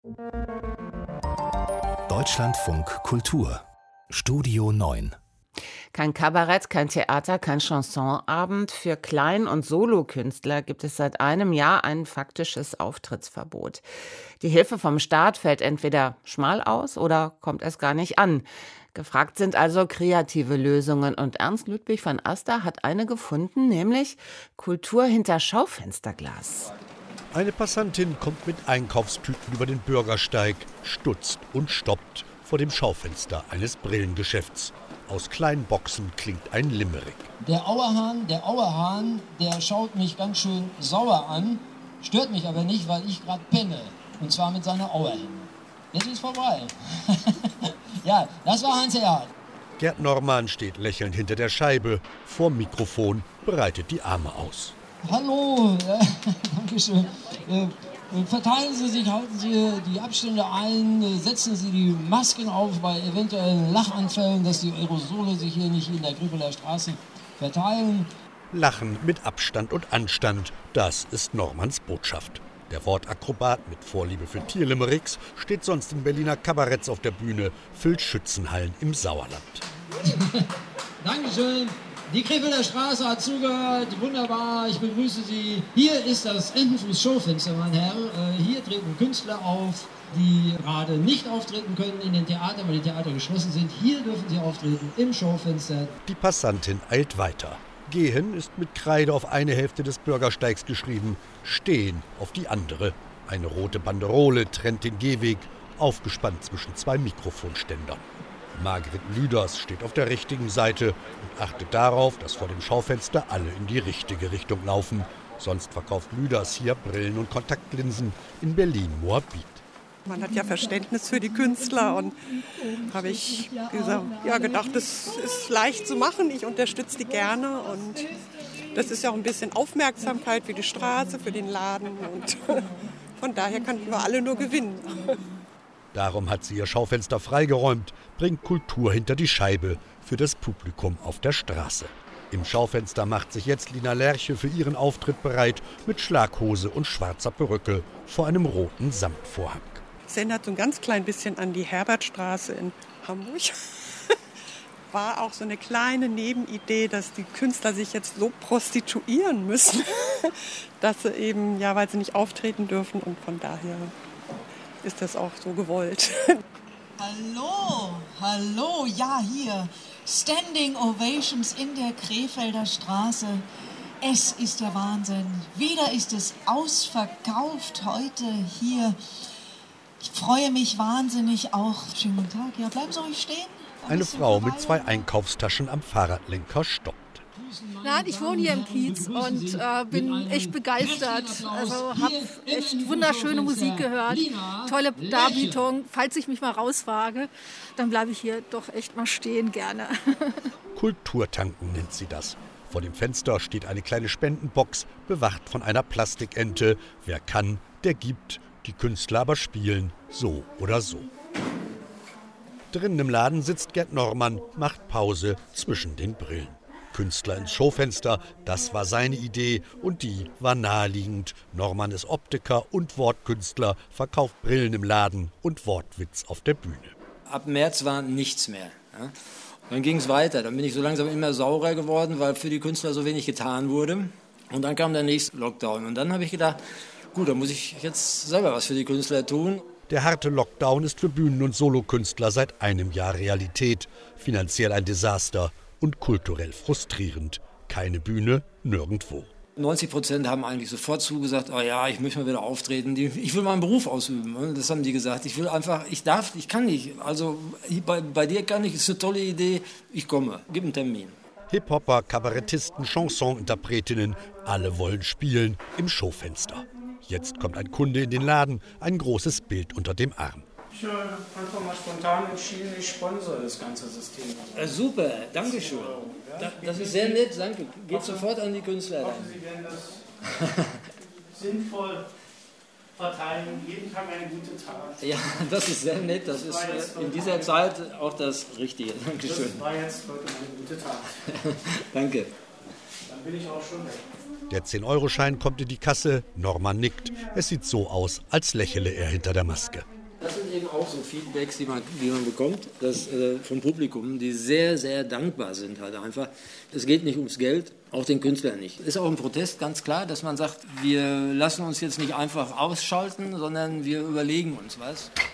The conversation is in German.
Deutschlandfunk Kultur Studio 9. Kein Kabarett, kein Theater, kein Chansonabend. Für Klein- und Solokünstler gibt es seit einem Jahr ein faktisches Auftrittsverbot. Die Hilfe vom Staat fällt entweder schmal aus oder kommt erst gar nicht an. Gefragt sind also kreative Lösungen. Und Ernst Ludwig van Aster hat eine gefunden, nämlich Kultur hinter Schaufensterglas. Eine Passantin kommt mit Einkaufstüten über den Bürgersteig, stutzt und stoppt vor dem Schaufenster eines Brillengeschäfts. Aus kleinen Boxen klingt ein Limerick. Der Auerhahn, der schaut mich ganz schön sauer an, stört mich aber nicht, weil ich gerade penne. Und zwar mit seiner Auerhände. Jetzt ist vorbei. Ja, das war Heinz Erhardt. Gerd Norman steht lächelnd hinter der Scheibe, vorm Mikrofon, breitet die Arme aus. Hallo, danke schön. Verteilen Sie sich, halten Sie die Abstände ein, setzen Sie die Masken auf bei eventuellen Lachanfällen, dass die Aerosole sich hier nicht in der Grünwalder Straße verteilen. Lachen mit Abstand und Anstand, das ist Normans Botschaft. Der Wortakrobat mit Vorliebe für Tierlimericks steht sonst in Berliner Kabaretts auf der Bühne, füllt Schützenhallen im Sauerland. Dankeschön. Die Krefelder Straße hat zugehört, wunderbar, ich begrüße Sie. Hier ist das Entenfuß-Schaufenster, mein Herr. Hier treten Künstler auf, die gerade nicht auftreten können in den Theatern, weil die Theater geschlossen sind. Hier dürfen sie auftreten im Schaufenster. Die Passantin eilt weiter. Gehen ist mit Kreide auf eine Hälfte des Bürgersteigs geschrieben, stehen auf die andere. Eine rote Banderole trennt den Gehweg, aufgespannt zwischen zwei Mikrofonständern. Margret Lüders steht auf der richtigen Seite und achtet darauf, dass vor dem Schaufenster alle in die richtige Richtung laufen. Sonst verkauft Lüders hier Brillen und Kontaktlinsen in Berlin-Moabit. Man hat ja Verständnis für die Künstler und habe ich gedacht, das ist leicht zu machen. Ich unterstütze die gerne und das ist ja auch ein bisschen Aufmerksamkeit für die Straße, für den Laden und von daher könnten wir alle nur gewinnen. Darum hat sie ihr Schaufenster freigeräumt, bringt Kultur hinter die Scheibe für das Publikum auf der Straße. Im Schaufenster macht sich jetzt Lina Lerche für ihren Auftritt bereit mit Schlaghose und schwarzer Perücke vor einem roten Samtvorhang. Das erinnert so ein ganz klein bisschen an die Herbertstraße in Hamburg. War auch so eine kleine Nebenidee, dass die Künstler sich jetzt so prostituieren müssen, dass sie eben, ja, weil sie nicht auftreten dürfen und von daher ist das auch so gewollt. Hallo, ja hier, Standing Ovations in der Krefelder Straße. Es ist der Wahnsinn. Wieder ist es ausverkauft heute hier. Ich freue mich wahnsinnig auch. Schönen guten Tag, ja, bleiben Sie ruhig stehen. Eine Frau mit zwei Einkaufstaschen am Fahrradlenker stoppt. Nein, ich wohne hier im Kiez und bin echt begeistert. Also habe echt wunderschöne Musik gehört, tolle Darbietung. Falls ich mich mal rauswage, dann bleibe ich hier doch echt mal stehen gerne. Kulturtanken nennt sie das. Vor dem Fenster steht eine kleine Spendenbox, bewacht von einer Plastikente. Wer kann, der gibt. Die Künstler aber spielen, so oder so. Drinnen im Laden sitzt Gerd Norman, macht Pause zwischen den Brillen. Künstler ins Schaufenster, das war seine Idee und die war naheliegend. Norman ist Optiker und Wortkünstler, verkauft Brillen im Laden und Wortwitz auf der Bühne. Ab März war nichts mehr. Ja. Dann ging es weiter, dann bin ich so langsam immer saurer geworden, weil für die Künstler so wenig getan wurde. Und dann kam der nächste Lockdown und dann habe ich gedacht, gut, dann muss ich jetzt selber was für die Künstler tun. Der harte Lockdown ist für Bühnen- und Solokünstler seit einem Jahr Realität. Finanziell ein Desaster und kulturell frustrierend. Keine Bühne, nirgendwo. 90% haben eigentlich sofort zugesagt, oh ja, ich möchte mal wieder auftreten, ich will meinen Beruf ausüben. Das haben die gesagt. Ich kann nicht. Also bei dir kann ich, ist eine tolle Idee, ich komme, gib einen Termin. Hip-Hopper, Kabarettisten, Chanson-Interpretinnen, alle wollen spielen im Schaufenster. Jetzt kommt ein Kunde in den Laden, ein großes Bild unter dem Arm. Ich habe einfach mal spontan entschieden, ich sponsere das ganze System. Super, danke schön. Das ist sehr nett, danke. Geht sofort an die Künstler. Ich hoffe, Sie werden das sinnvoll verteilen, jeden Tag eine gute Tat. Ja, das ist sehr nett, das ist in dieser Zeit auch das Richtige. Dankeschön. Das war jetzt heute eine gute Tat. Danke. Dann bin ich auch schon weg. Der 10-Euro-Schein kommt in die Kasse, Norman nickt. Es sieht so aus, als lächele er hinter der Maske. Das sind eben auch so Feedbacks, die man bekommt, vom Publikum, die sehr, sehr dankbar sind halt einfach. Es geht nicht ums Geld, auch den Künstlern nicht. Ist auch ein Protest, ganz klar, dass man sagt, wir lassen uns jetzt nicht einfach ausschalten, sondern wir überlegen uns was.